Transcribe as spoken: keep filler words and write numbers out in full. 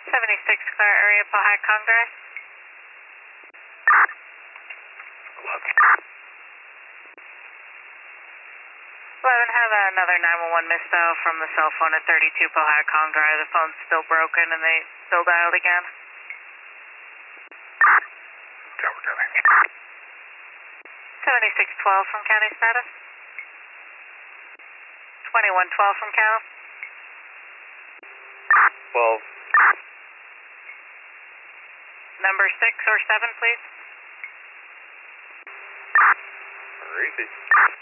seventy-six Clear area, Powhatan Congress. eleven, have another nine one one missed dial from the cell phone at thirty-two Powhatan Congress. The phone's still broken and they still dialed again. Tower County. seventy-six twelve from county status. twenty-one twelve from Cal. twelve. Number six or seven, please. Repeat.